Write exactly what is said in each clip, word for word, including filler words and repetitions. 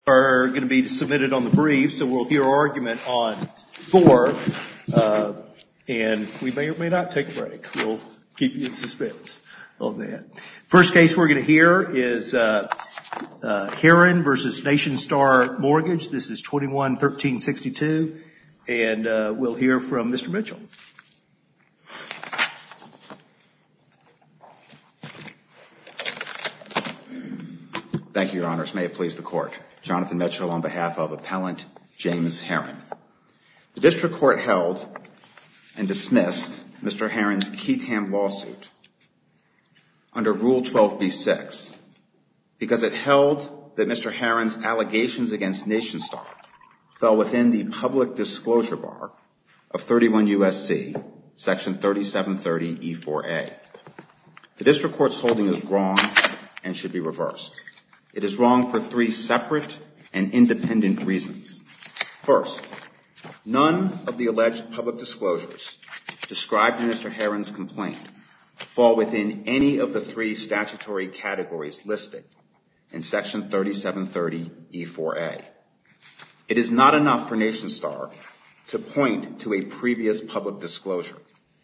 are going to be submitted on the brief, so we'll hear argument on four, uh, and we may or may not take a break. We'll keep you in suspense on that. First case we're going to hear is uh, uh, Herron versus Nationstar Mortgage. This is twenty-one thirteen sixty-two, and uh, we'll hear from Mister Mitchell. Thank you, Your Honors. May it please the Court. Jonathan Mitchell on behalf of Appellant James Herron. The District Court held and dismissed Mister Herron's Keatham lawsuit under Rule twelve b six because it held that Mister Herron's allegations against Nationstar fell within the public disclosure bar of thirty-one U S C, Section thirty-seven thirty E four A. The District Court's holding is wrong and should be reversed. It is wrong for three separate and independent reasons. First, none of the alleged public disclosures described in Mister Herron's complaint fall within any of the three statutory categories listed in Section thirty-seven thirty E four A. It is not enough for Nationstar to point to a previous public disclosure.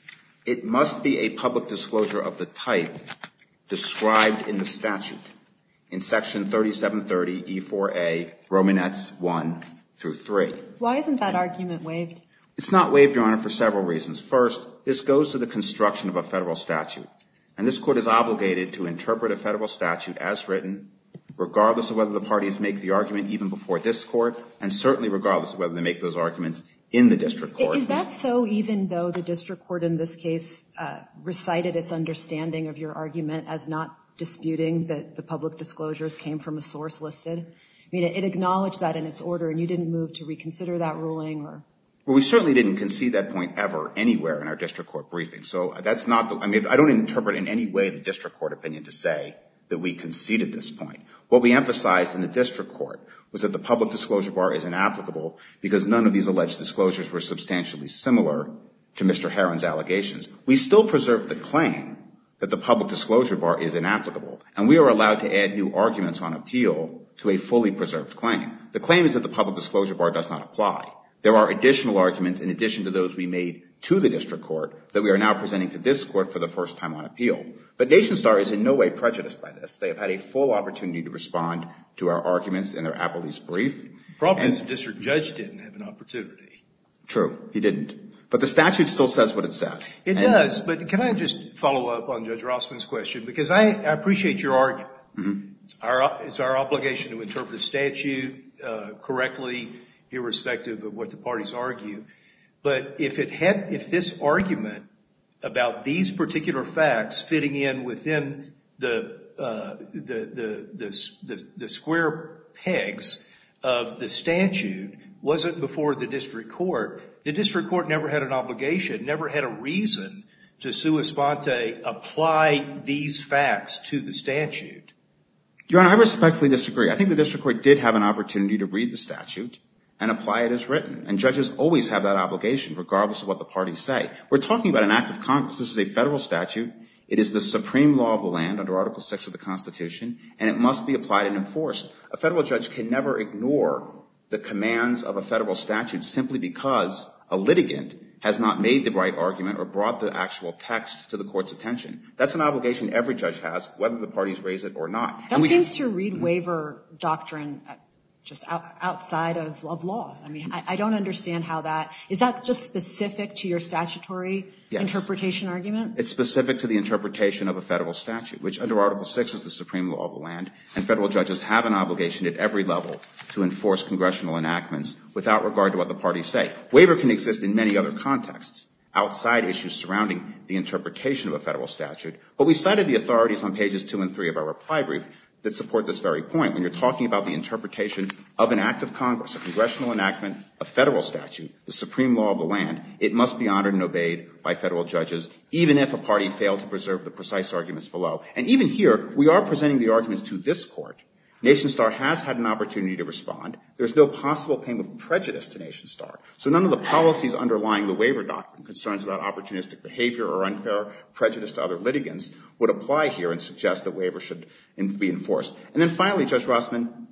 It must be a public disclosure of the type described in the statute in Section thirty-seven thirty E four A, Romanettes one through three. Why isn't that argument waived? It's not waived, Your Honor, for several reasons. First, this goes to the construction of a federal statute, and this Court is obligated to interpret a federal statute as written, regardless of whether the parties make the argument even before this Court, and certainly regardless of whether they make those arguments in the District Court. Is that so even though the District Court in this case uh, recited its understanding of your argument as not disputing that the public disclosures came from a source listed? I mean, it acknowledged that in its order, and you didn't move to reconsider that ruling, or? Well, we certainly didn't concede that point ever anywhere in our District Court briefing. So that's not the, I mean, I don't interpret in any way the District Court opinion to say that we conceded this point. What we emphasized in the District Court was that the public disclosure bar is inapplicable because none of these alleged disclosures were substantially similar to Mister Herron's allegations. We still preserve the claim that the public disclosure bar is inapplicable, and we are allowed to add new arguments on appeal to a fully preserved claim. The claim is that the public disclosure bar does not apply. There are additional arguments in addition to those we made to the District Court that we are now presenting to this Court for the first time on appeal. But Nationstar is in no way prejudiced by this. They have had a full opportunity to respond to our arguments in their appellee's brief. The problem is the district judge didn't have an opportunity. True, he didn't. But the statute still says what it says. It and does, but can I just follow up on Judge Rossman's question? Because I, I appreciate your argument. Mm-hmm. It's our, it's our obligation to interpret the statute uh, correctly, irrespective of what the parties argue. But if it had, if this argument about these particular facts fitting in within the uh, the, the the the the square pegs of the statute wasn't before the district court, the district court never had an obligation, never had a reason to sua sponte apply these facts to the statute. Your Honor, I respectfully disagree. I think the district court did have an opportunity to read the statute and apply it as written. And judges always have that obligation, regardless of what the parties say. We're talking about an act of Congress. This is a federal statute. It is the supreme law of the land under Article six of the Constitution, and it must be applied and enforced. A federal judge can never ignore the commands of a federal statute simply because a litigant has not made the right argument or brought the actual text to the court's attention. That's an obligation every judge has, whether the parties raise it or not. That we, seems to read waiver doctrine just out, outside of, of law. I mean, I, I don't understand how that, is that just specific to your statutory yes. interpretation argument? It's specific to the interpretation of a federal statute, which under Article six is the supreme law of the land, and federal judges have an obligation at every level to enforce congressional enactments without regard to what the parties say. Waiver can exist in many other contexts outside issues surrounding the interpretation of a federal statute, but we cited the authorities on pages two and three of our reply brief that support this very point. When you're talking about the interpretation of an act of Congress, a congressional enactment, a federal statute, the supreme law of the land, it must be honored and obeyed by federal judges, even if a party failed to preserve the precise arguments below. And even here, we are presenting the arguments to this court. Nationstar has had an opportunity to respond. There's no possible claim of prejudice to Nationstar. So none of the policies underlying the waiver doctrine, concerns about opportunistic behavior or unfair prejudice to other litigants, would apply here and suggest that waiver should be enforced. And then finally, Judge Rossman,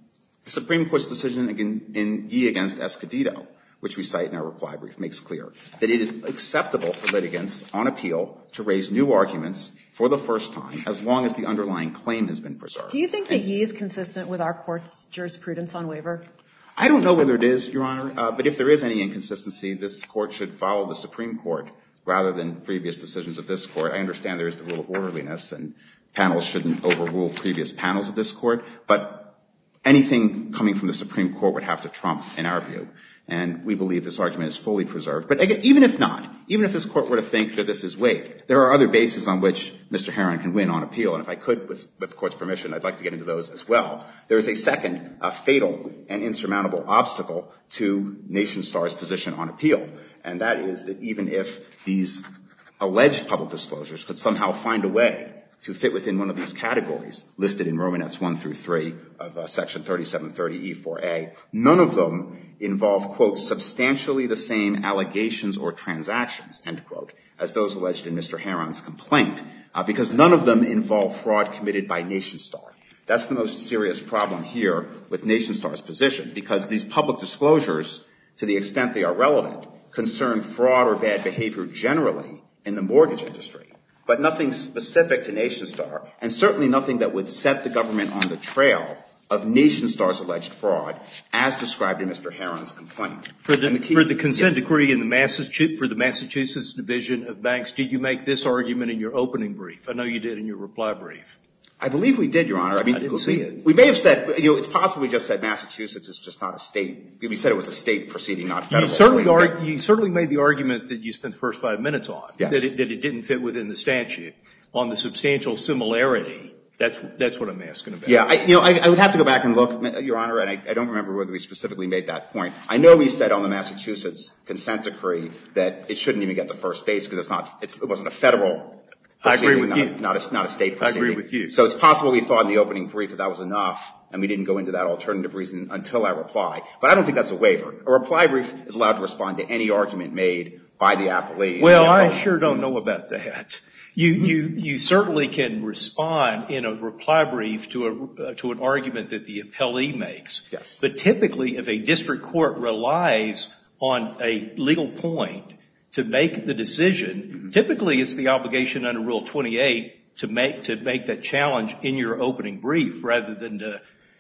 The Supreme Court's decision in, in Yee against Escondido, which we cite in our reply brief, makes clear that it is acceptable for litigants on appeal to raise new arguments for the first time as long as the underlying claim has been preserved. Do you think that Yee is consistent with our court's jurisprudence on waiver? I don't know whether it is, Your Honor, uh, but if there is any inconsistency, this Court should follow the Supreme Court rather than previous decisions of this Court. I understand there is the rule of orderliness, and panels shouldn't overrule previous panels of this Court, but anything coming from the Supreme Court would have to trump, in our view. And we believe this argument is fully preserved. But again, even if not, even if this Court were to think that this is waived, there are other bases on which Mister Herron can win on appeal. And if I could, with, with the Court's permission, I'd like to get into those as well. There is a second uh, fatal and insurmountable obstacle to NationStar's position on appeal, and that is that even if these alleged public disclosures could somehow find a way to fit within one of these categories listed in Romanettes one through three of uh, Section thirty-seven thirty E four A, none of them involve, quote, substantially the same allegations or transactions, end quote, as those alleged in Mister Herron's complaint, uh, because none of them involve fraud committed by NationStar. That's the most serious problem here with NationStar's position, because these public disclosures, to the extent they are relevant, concern fraud or bad behavior generally in the mortgage industry, but nothing specific to NationStar, and certainly nothing that would set the government on the trail of NationStar's alleged fraud, as described in Mister Herron's complaint. For the, the key, for the consent yes. decree in the Massachusetts, for the Massachusetts Division of Banks, did you make this argument in your opening brief? I know you did in your reply brief. I believe we did, Your Honor. I mean, I didn't we, see it. We may have said, you know, it's possible we just said Massachusetts is just not a state. We said it was a state proceeding, not federal. You certainly, are, you certainly made the argument that you spent the first five minutes on, yes. that, it, that it didn't fit within the statute. On the substantial similarity, that's that's what I'm asking about. Yeah, I, you know, I, I would have to go back and look, Your Honor, and I, I don't remember whether we specifically made that point. I know we said on the Massachusetts consent decree that it shouldn't even get the first base because it's not, it's, it wasn't a federal I agree with not you. A, not, a, not a state proceeding. I agree with you. So it's possible we thought in the opening brief that that was enough, and we didn't go into that alternative reason until I reply. But I don't think that's a waiver. A reply brief is allowed to respond to any argument made by the appellee. Well, I sure don't know about that. You, you, you certainly can respond in a reply brief to a, uh, to an argument that the appellee makes. Yes. But typically, if a district court relies on a legal point to make the decision, mm-hmm. typically it's the obligation under Rule twenty-eight to make, to make that challenge in your opening brief rather than to,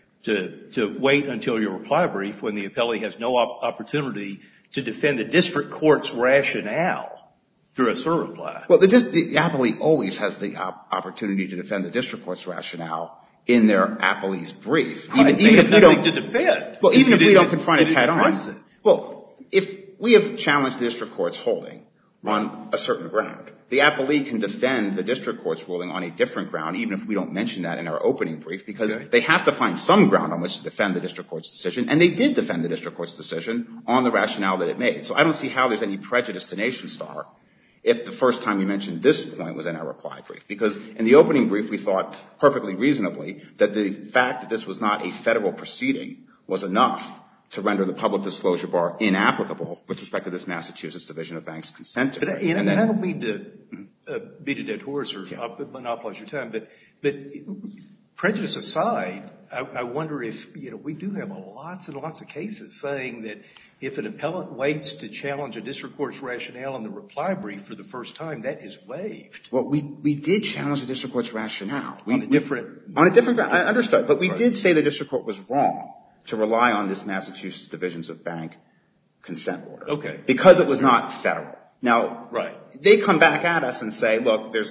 to, to wait until your reply brief when the appellee has no op- opportunity to defend the district court's rationale through a surreply. Well, the, the appellee always has the op- opportunity to defend the district court's rationale in their appellee's brief. Even, even, even if we don't to defend. Well, even if we don't confront it head on. It. Well, if we have challenged the district court's holding on a certain ground, the appellee can defend the district court's ruling on a different ground, even if we don't mention that in our opening brief, because okay. they have to find some ground on which to defend the district court's decision, and they did defend the district court's decision on the rationale that it made. So I don't see how there's any prejudice to NationStar if the first time you mentioned this point was in our reply brief. Because in the opening brief, we thought perfectly reasonably that the fact that this was not a federal proceeding was enough to render the public disclosure bar inapplicable with respect to this Massachusetts Division of Banks consent decree. But, and, and, then, and I don't mean to uh, beat a dead horse or yeah. monopolize your time, but, but prejudice aside, I, I wonder if, you know, we do have lots and lots of cases saying that if an appellant waits to challenge a district court's rationale in the reply brief for the first time, that is waived. Well, we, we did challenge the district court's rationale. We, on a different... We, on a different ground. I understood. But we right. did say the district court was wrong to rely on this Massachusetts Divisions of Bank consent order. Okay. Because it was not federal. Now, right. they come back at us and say, look, there's...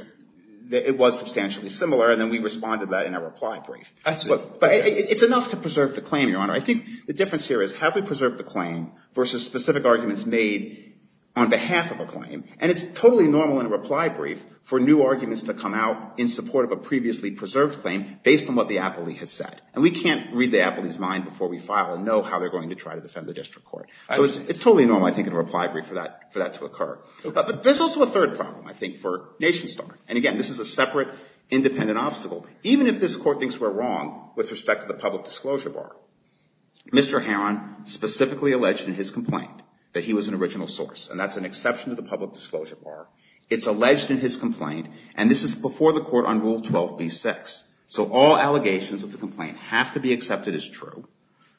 it was substantially similar, and then we responded to that in our reply brief. I see. But, but okay. it, it's enough to preserve the claim, Your Honor. I think the difference here is have we preserved the claim versus specific arguments made on behalf of a claim. And it's totally normal in a reply brief for new arguments to come out in support of a previously preserved claim based on what the appellee has said. And we can't read the appellee's mind before we file and know how they're going to try to defend the district court. So it's, it's totally normal, I think, in a reply brief for that, for that to occur. Okay. Uh, but there's also a third problem, I think, for NationStar. And again, this is a separate, independent obstacle. Even if this court thinks we're wrong with respect to the public disclosure bar, Mister Herron specifically alleged in his complaint that he was an original source. And that's an exception to the public disclosure bar. It's alleged in his complaint, and this is before the court on Rule twelve B six. So all allegations of the complaint have to be accepted as true.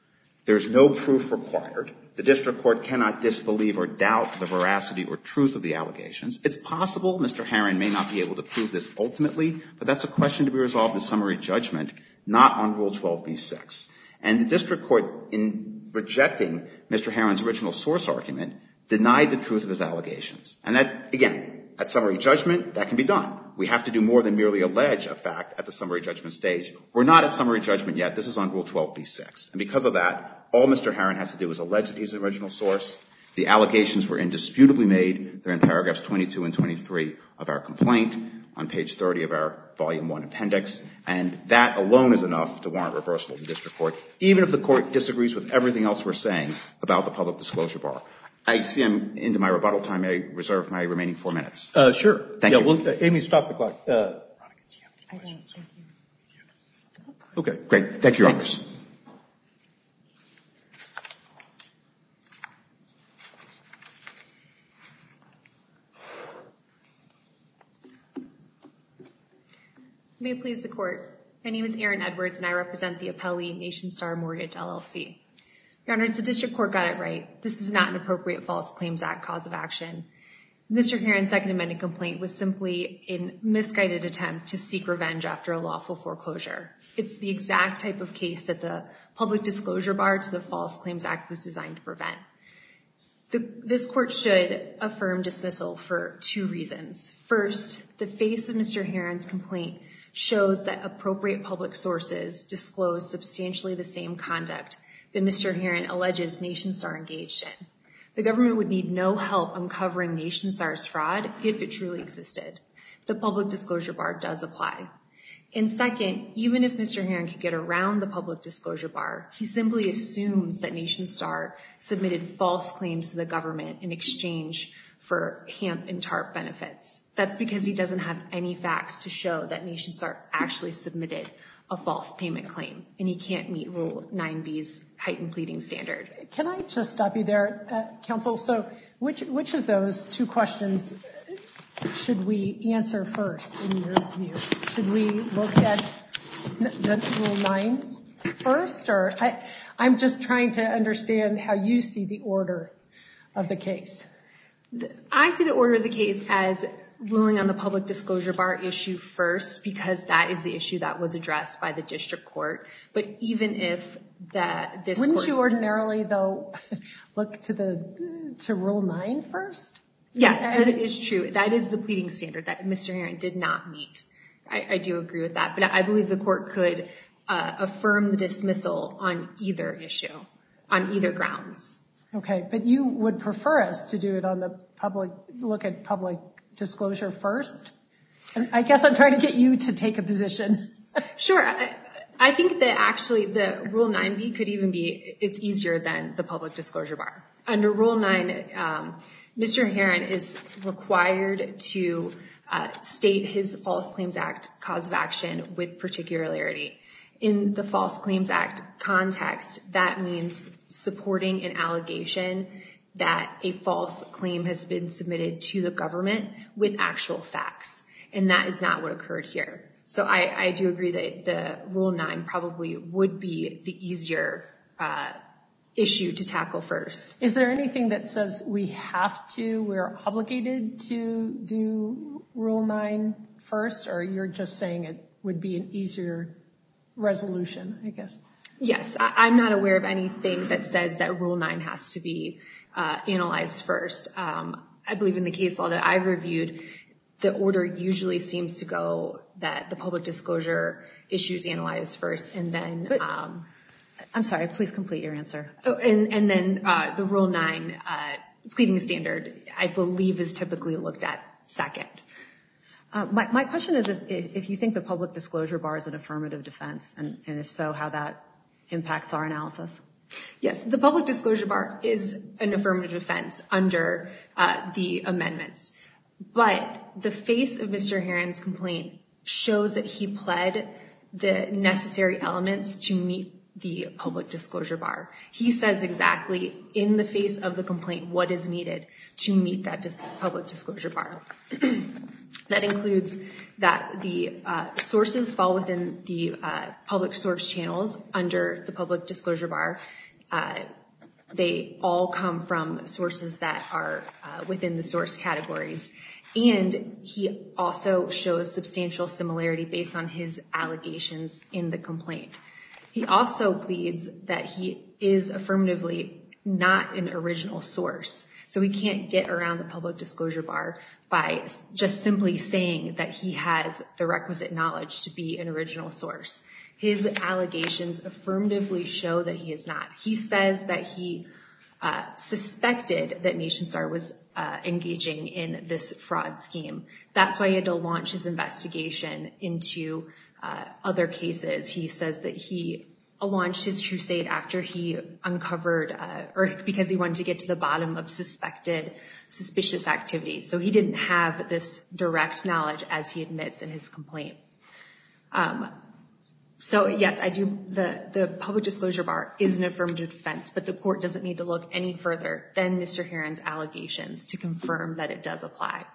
There's no proof required. The district court cannot disbelieve or doubt the veracity or truth of the allegations. It's possible Mister Herron may not be able to prove this ultimately, but that's a question to be resolved as summary judgment, not on Rule twelve b six. And the district court, in rejecting Mister Herron's original source argument, denied the truth of his allegations. And that, again, at summary judgment, that can be done. We have to do more than merely allege a fact at the summary judgment stage. We're not at summary judgment yet. This is on Rule twelve b six. And because of that, all Mister Herron has to do is allege that he's the original source. The allegations were indisputably made. They're in paragraphs twenty-two and twenty-three of our complaint, on page thirty of our Volume one appendix. And that alone is enough to warrant reversal of the district court, even if the court disagrees with everything else we're saying about the public disclosure bar. I see I'm into my rebuttal time. May I reserve my remaining four minutes? Uh, sure. Thank yeah, you. Well, uh, Amy, stop the clock. Uh, I don't, thank you. okay. Great. Thank you, Your Honors. May it please the Court. My name is Erin Edwards, and I represent the appellee NationStar Mortgage, L L C. Your Honors, the district court got it right. This is not an appropriate False Claims Act cause of action. Mister Herron's second amended complaint was simply a misguided attempt to seek revenge after a lawful foreclosure. It's the exact type of case that the public disclosure bar to the False Claims Act was designed to prevent. The, this court should affirm dismissal for two reasons. First, the face of Mister Herron's complaint shows that appropriate public sources disclose substantially the same conduct that Mister Herron alleges NationStar engaged in. The government would need no help uncovering NationStar's fraud if it truly existed. The public disclosure bar does apply. And second, even if Mister Herron could get around the public disclosure bar, he simply assumes that NationStar submitted false claims to the government in exchange for HAMP and TARP benefits. That's because he doesn't have any facts to show that NationStar actually submitted a false payment claim, and he can't meet Rule nine B's heightened pleading standard. Can I just stop you there, uh, counsel? So which which of those two questions should we answer first, in your view? Should we look at the Rule nine first? Or I, I'm just trying to understand how you see the order of the case. I see the order of the case as ruling on the public disclosure bar issue first, because that is the issue that was addressed by the district court. But even if that this Wouldn't court, you ordinarily, though, look to the to Rule nine first? Yes, that is true. That is the pleading standard that Mister Herron did not meet. I, I do agree with that. But I believe the court could uh, affirm the dismissal on either issue, on either grounds. Okay, but you would prefer us to do it on the public, look at public disclosure first? And I guess I'm trying to get you to take a position. Sure. I, I think that actually the Rule nine B could even be, it's easier than the public disclosure bar. Under Rule nine, um, Mister Herron is required to uh, state his False Claims Act cause of action with particularity. In the False Claims Act context, that means supporting an allegation that a false claim has been submitted to the government with actual facts. And that is not what occurred here. So I, I do agree that the Rule nine probably would be the easier uh, issue to tackle first. Is there anything that says we have to, we're obligated to do Rule nine first, or you're just saying it would be an easier resolution, I guess? Yes, I, I'm not aware of anything that says that Rule nine has to be uh, analyzed first. Um, I believe in the case law that I've reviewed, the order usually seems to go that the public disclosure issues analyzed first, and then But, um, I'm sorry, please complete your answer. oh, and, and then uh, the Rule nine uh, pleading standard, I believe, is typically looked at second. Uh, my, my question is if, if you think the public disclosure bar is an affirmative defense, and, and if so, how that impacts our analysis? Yes, the public disclosure bar is an affirmative defense under uh, the amendments. But the face of Mister Herron's complaint shows that he pled the necessary elements to meet the public disclosure bar. He says exactly in the face of the complaint what is needed to meet that dis- public disclosure bar. That includes that the uh, sources fall within the uh, public source channels under the public disclosure bar, uh, they all come from sources that are uh, within the source categories. And he also shows substantial similarity based on his allegations in the complaint. He also pleads that he is affirmatively not an original source. So he can't get around the public disclosure bar by just simply saying that he has the requisite knowledge to be an original source. His allegations affirmatively show that he is not. He says that he uh, suspected that NationStar was uh, engaging in this fraud scheme. That's why he had to launch his investigation into uh, other cases. He says that he launched his crusade after he uncovered, uh, or because he wanted to get to the bottom of suspected suspicious activities. So he didn't have this direct knowledge, as he admits in his complaint. Um, so yes, I do, the, the public disclosure bar is an affirmative defense, but the court doesn't need to look any further than Mister Herron's allegations to confirm that it does apply.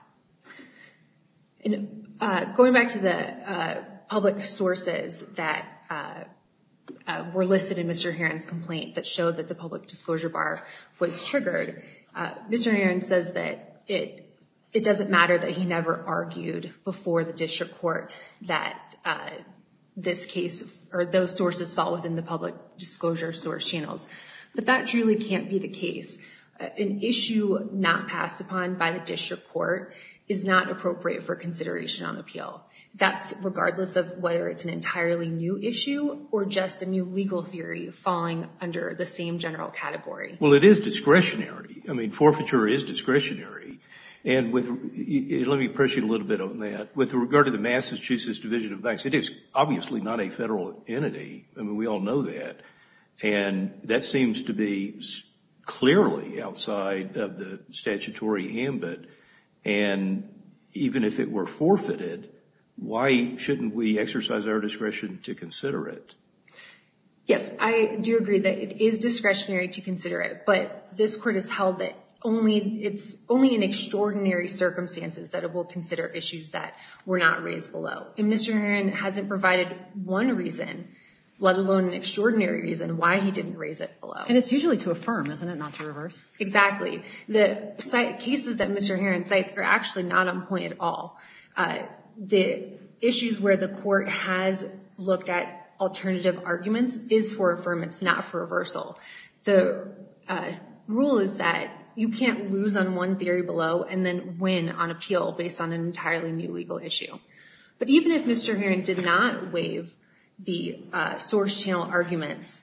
And uh, going back to the uh, public sources that uh, Uh, were listed in Mister Herron's complaint that showed that the public disclosure bar was triggered. Uh, Mister Herron says that it it doesn't matter that he never argued before the district court that uh, this case or those sources fall within the public disclosure source channels. But that truly can't be the case. Uh, an issue not passed upon by the district court is not appropriate for consideration on appeal. That's regardless of whether it's an entirely new issue or just a new legal theory falling under the same general category. Well, it is discretionary. I mean, forfeiture is discretionary. And with, let me press you a little bit on that. With regard to the Massachusetts Division of Banks, it is obviously not a federal entity. I mean, we all know that. And that seems to be clearly outside of the statutory ambit. And even if it were forfeited, why shouldn't we exercise our discretion to consider it? Yes, I do agree that it is discretionary to consider it, but this court has held that only it's only in extraordinary circumstances that it will consider issues that were not raised below. And Mister Herron hasn't provided one reason, let alone an extraordinary reason, why he didn't raise it below. And it's usually to affirm, isn't it, not to reverse? Exactly. The cases that Mister Herron cites are actually not on point at all. Uh, the issues where the court has looked at alternative arguments is for affirmance, not for reversal. The uh, rule is that you can't lose on one theory below and then win on appeal based on an entirely new legal issue. But even if Mister Herron did not waive the uh, source channel arguments,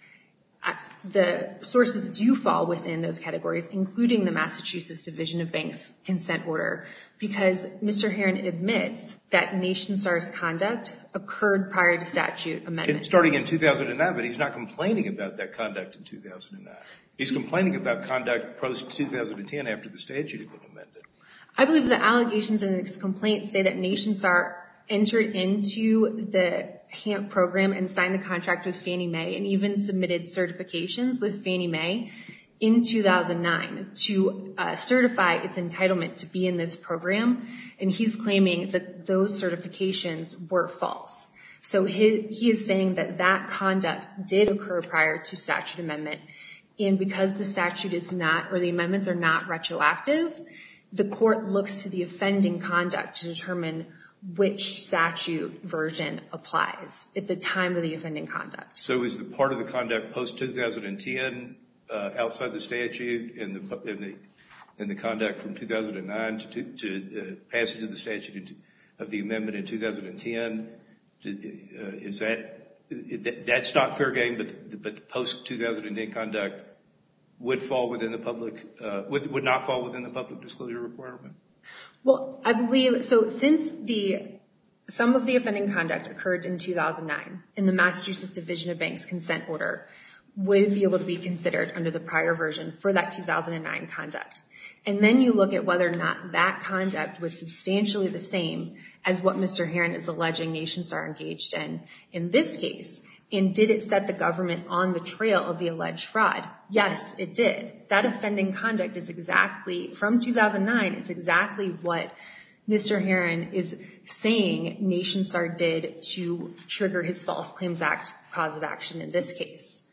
the sources do fall within those categories, including the Massachusetts Division of Banks consent order, because Mister Herron admits that NationStar's conduct occurred prior to statute amendment. Starting in two thousand nine, but he's not complaining about that conduct in two thousand nine. He's complaining about conduct post two thousand ten after the statute had been amended. I believe the allegations in this complaint say that NationStar entered into the HAMP program and signed the contract with Fannie Mae and even submitted certifications with Fannie Mae in two thousand nine to uh, certify its entitlement to be in this program. And he's claiming that those certifications were false. So he, he is saying that that conduct did occur prior to statute amendment. And because the statute is not, or the amendments are not retroactive, the court looks to the offending conduct to determine which statute version applies at the time of the offending conduct. So is the part of the conduct post two thousand ten uh, outside the statute and the, and the and the conduct from two thousand nine to, to uh, passage of the statute of the amendment in two thousand ten? To, uh, is that that's not fair game, but but the post two thousand ten conduct would fall within the public uh, would would not fall within the public disclosure requirement? Well, I believe, so since the, some of the offending conduct occurred in two thousand nine, and the Massachusetts Division of Banks consent order would be able to be considered under the prior version for that two thousand nine conduct. And then you look at whether or not that conduct was substantially the same as what Mister Herron is alleging NationStar engaged in in this case. And did it set the government on the trail of the alleged fraud? Yes, it did. That offending conduct is exactly, from two thousand nine, it's exactly what Mister Herron is saying NationStar did to trigger his False Claims Act cause of action in this case.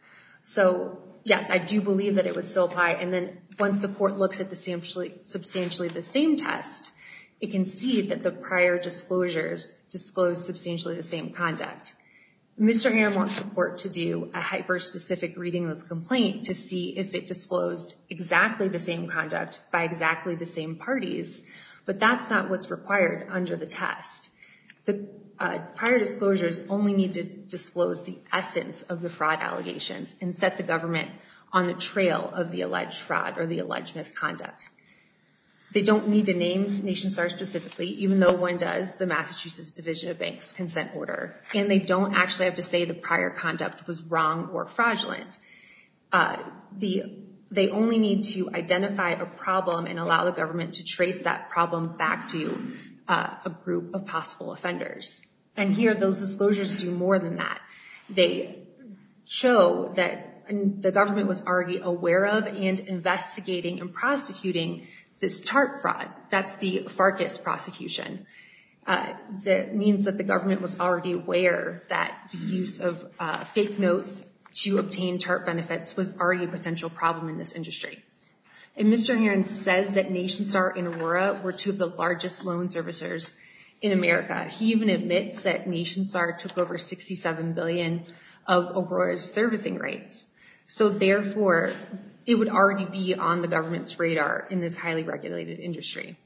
So, yes, I do believe that it would still apply. And then once the court looks at the substantially, substantially the same test, it can see that the prior disclosures disclose substantially the same conduct. Mister Heron wants the court to do a hyper-specific reading of the complaint to see if it disclosed exactly the same conduct by exactly the same parties, but that's not what's required under the test. The uh, prior disclosures only need to disclose the essence of the fraud allegations and set the government on the trail of the alleged fraud or the alleged misconduct. They don't need to name NationStar specifically, even though one does, the Massachusetts Division of Banks consent order. And they don't actually have to say the prior conduct was wrong or fraudulent. Uh, the, they only need to identify a problem and allow the government to trace that problem back to uh, a group of possible offenders. And here, those disclosures do more than that. They show that the government was already aware of and investigating and prosecuting this TARP fraud. That's the Farkas prosecution. Uh, that means that the government was already aware that the use of uh, fake notes to obtain TARP benefits was already a potential problem in this industry. And Mister Heron says that NationStar and Aurora were two of the largest loan servicers in America. He even admits that NationStar took over sixty-seven billion dollars of Aurora's servicing rates. So therefore, it would already be on the government's radar in this highly regulated industry.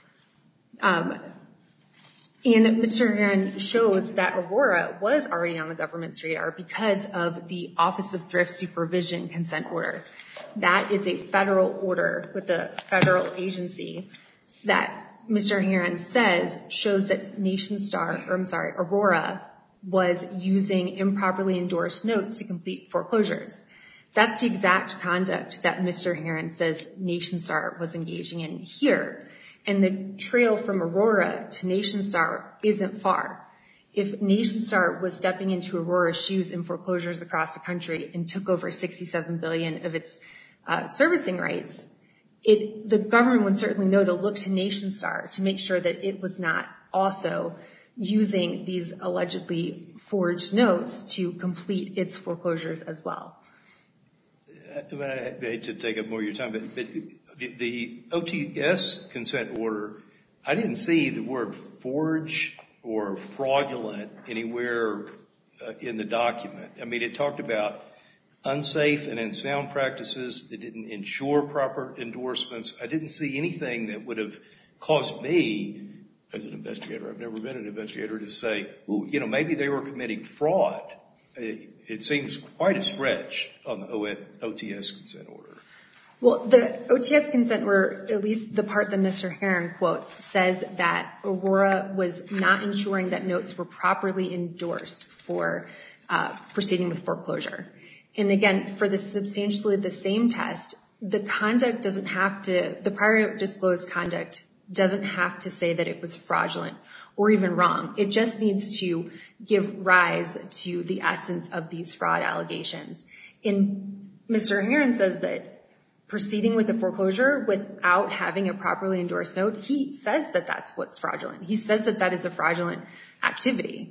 Um, and Mister Heron shows that Aurora was already on the government's radar because of the Office of Thrift Supervision consent order. That is a federal order with a federal agency that Mister Heron says shows that NationStar, or I'm sorry, Aurora was using improperly endorsed notes to complete foreclosures. That's the exact conduct that Mister Heron says NationStar was engaging in here. And the trail from Aurora to NationStar isn't far. If NationStar was stepping into Aurora's shoes in foreclosures across the country and took over sixty-seven billion dollars of its uh, servicing rights, it, the government would certainly know to look to NationStar to make sure that it was not also using these allegedly forged notes to complete its foreclosures as well. I hate to take up more of your time, but, but the, the O T S consent order, I didn't see the word forge or fraudulent anywhere uh, in the document. I mean, it talked about unsafe and unsound practices that didn't ensure proper endorsements. I didn't see anything that would have caused me, as an investigator, I've never been an investigator, to say, ooh, you know, maybe they were committing fraud. It, it seems quite a stretch on the O T S consent order. Well, the O T S consent order, at least the part that Mister Heron quotes, says that Aurora was not ensuring that notes were properly endorsed for uh, proceeding with foreclosure. And again, for the substantially the same test, the conduct doesn't have to, the prior disclosed conduct doesn't have to say that it was fraudulent or even wrong. It just needs to give rise to the essence of these fraud allegations. And Mister Heron says that proceeding with the foreclosure without having a properly endorsed note, he says that that's what's fraudulent. He says that that is a fraudulent activity.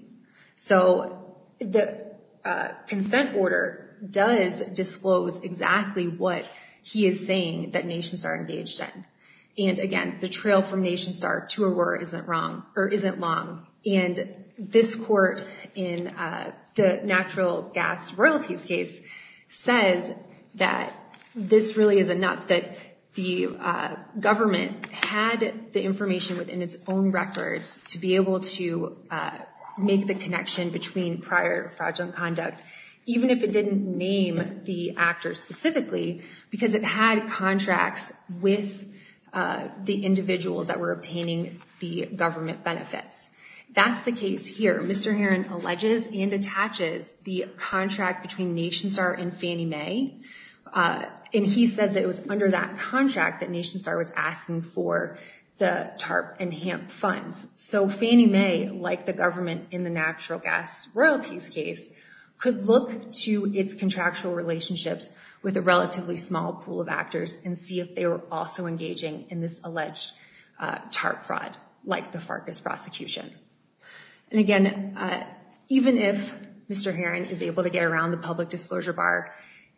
So the uh, consent order does disclose exactly what he is saying that NationStar engaged in. And again, the trail from NationStar to Aurora isn't wrong, or isn't long. And this court in uh, the natural gas royalties case says that this really is enough, that the uh, government had the information within its own records to be able to uh, make the connection between prior fraudulent conduct, even if it didn't name the actor specifically, because it had contracts with uh, the individuals that were obtaining the government benefits. That's the case here. Mister Heron alleges and attaches the contract between NationStar and Fannie Mae. Uh, and he says that it was under that contract that NationStar was asking for the TARP and HAMP funds. So Fannie Mae, like the government in the natural gas royalties case, could look to its contractual relationships with a relatively small pool of actors and see if they were also engaging in this alleged uh, TARP fraud, like the Farkas prosecution. And again, uh, even if Mister Heron is able to get around the public disclosure bar,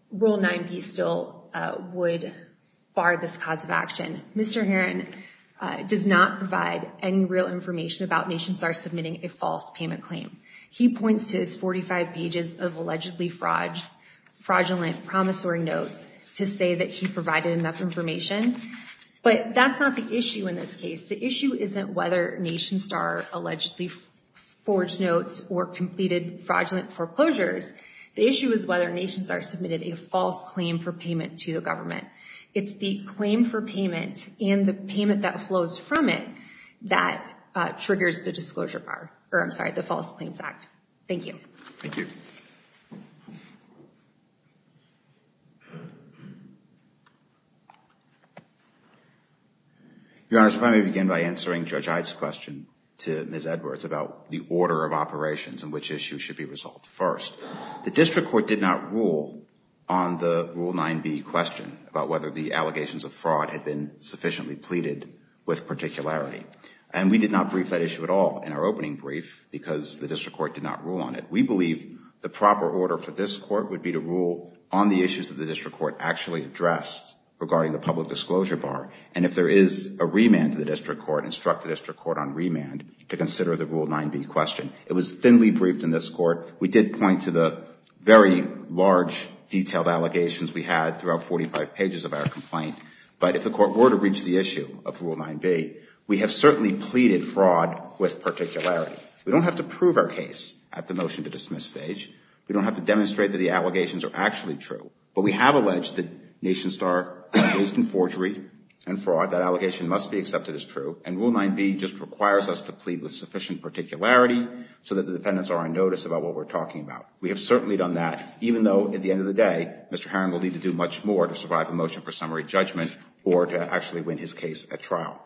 Rule nine B still uh, would bar this cause of action. Mister Herron uh, does not provide any real information about NationStar submitting a false payment claim. He points to his forty-five pages of allegedly fraud, fraudulent promissory notes to say that he provided enough information. But that's not the issue in this case. The issue isn't whether NationStar allegedly f- forged notes or completed fraudulent foreclosures. The issue is whether NationStar submitted a false claim for payment to the government. It's the claim for payment and the payment that flows from it that uh, triggers the disclosure bar, or I'm sorry, the False Claims Act. Thank you. Thank you. Your Honor, if I may begin by answering Judge Ide's question to Miz Edwards about the order of operations and which issue should be resolved first. The district court did not rule on the Rule nine B question about whether the allegations of fraud had been sufficiently pleaded with particularity. And we did not brief that issue at all in our opening brief because the district court did not rule on it. We believe the proper order for this court would be to rule on the issues that the district court actually addressed regarding the public disclosure bar. And if there is a remand to the district court, instruct the district court on remand to consider the Rule nine B question. It was thinly briefed in this court. We did point to the very large, detailed allegations we had throughout forty-five pages of our complaint. But if the court were to reach the issue of Rule nine B, we have certainly pleaded fraud with particularity. We don't have to prove our case at the motion to dismiss stage. We don't have to demonstrate that the allegations are actually true. But we have alleged that NationStar engaged in forgery and fraud. That allegation must be accepted as true. And Rule nine B just requires us to plead with sufficient particularity so that the defendants are on notice about what we're talking about. We have certainly done that, even though at the end of the day, Mister Herron will need to do much more to survive a motion for summary judgment or to actually win his case at trial.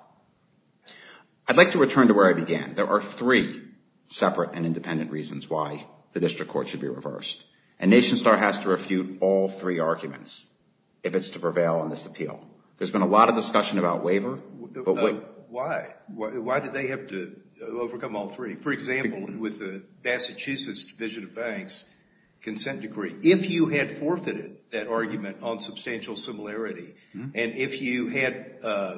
I'd like to return to where I began. There are three separate and independent reasons why the district court should be reversed. And NationStar has to refute all three arguments if it's to prevail on this appeal. There's been a lot of discussion about waiver. But uh, why? why? Why did they have to overcome all three? For example, with the Massachusetts Division of Banks consent decree, if you had forfeited that argument on substantial similarity, mm-hmm. and if you had, uh,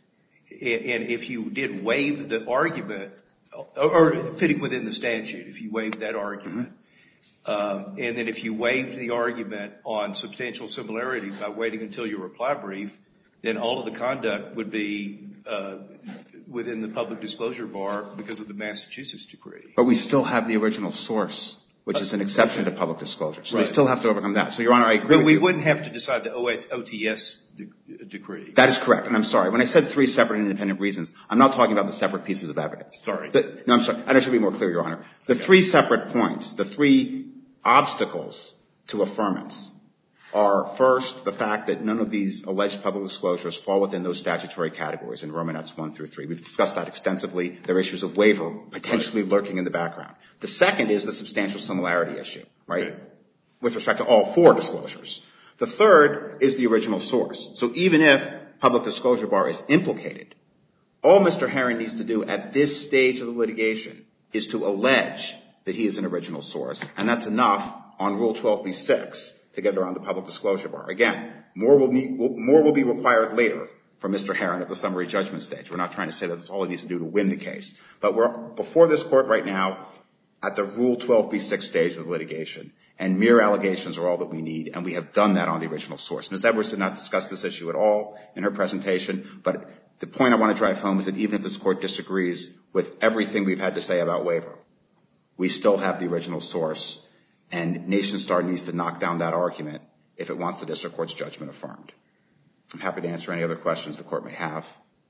and if you did waive the argument, or fitting within the statute, if you waived that argument, mm-hmm. Um, and then if you waived the argument on substantial similarity by waiting until your reply brief, then all of the conduct would be uh, within the public disclosure bar because of the Massachusetts decree. But we still have the original source, which is an exception okay. to public disclosure. So right. we still have to overcome that. So, Your Honor, I agree But with we you. wouldn't have to decide the O T S de- decree. That is correct. And I'm sorry. When I said three separate and independent reasons, I'm not talking about the separate pieces of evidence. Sorry. The, no, I'm sorry. I should be more clear, Your Honor. The okay. three separate points, the three obstacles to affirmance are, first, the fact that none of these alleged public disclosures fall within those statutory categories in Romanets one through three. We've discussed that extensively. There are issues of waiver potentially right. lurking in the background. The second is the substantial similarity issue, right, okay. with respect to all four disclosures. The third is the original source. So even if public disclosure bar is implicated, all Mister Herron needs to do at this stage of the litigation is to allege that he is an original source, and that's enough on Rule twelve B six to get around the public disclosure bar. Again, more will, need, will, more will be required later from Mister Herron at the summary judgment stage. We're not trying to say that that's all he needs to do to win the case. But we're before this court right now at the Rule twelve B six stage of the litigation, and mere allegations are all that we need, and we have done that on the original source. Miz Edwards did not discuss this issue at all in her presentation, but the point I want to drive home is that even if this court disagrees with everything we've had to say about waiver, we still have the original source, and NationStar needs to knock down that argument if it wants the district court's judgment affirmed. I'm happy to answer any other questions the court may have.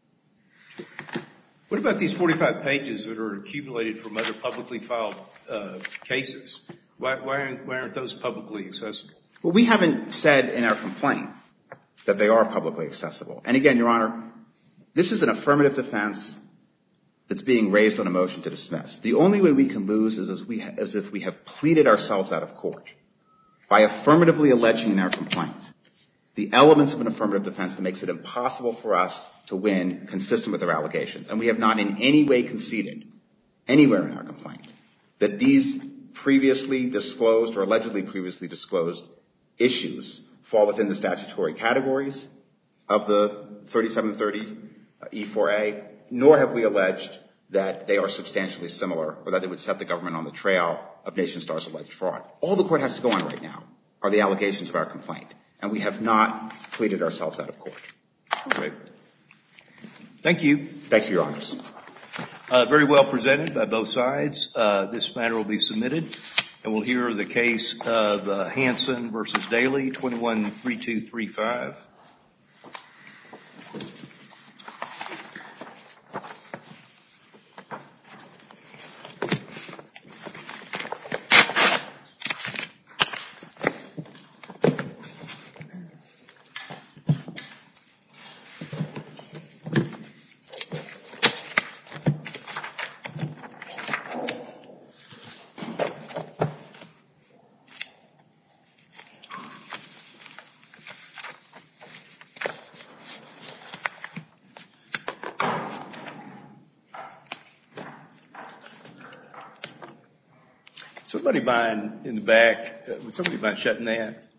What about these forty-five pages that are accumulated from other publicly filed uh, cases? Why, why, aren't, why aren't those publicly accessible? Well, we haven't said in our complaint that they are publicly accessible. And again, Your Honor, this is an affirmative defense that's being raised on a motion to dismiss. The only way we can lose is as, we ha- as if we have pleaded ourselves out of court by affirmatively alleging in our complaint the elements of an affirmative defense that makes it impossible for us to win consistent with our allegations. And we have not in any way conceded anywhere in our complaint that these previously disclosed or allegedly previously disclosed issues fall within the statutory categories of the thirty-seven thirty E four A, nor have we alleged that they are substantially similar or that they would set the government on the trail of NationStar's alleged fraud. All the court has to go on right now are the allegations of our complaint, and we have not pleaded ourselves out of court. Okay. Thank you. Thank you, Your Honors. Uh, very well presented by both sides. Uh, this matter will be submitted, and we'll hear the case of uh, Hansen versus Daly, twenty-one three two three five. Somebody mind in the back, uh, would somebody mind shutting that?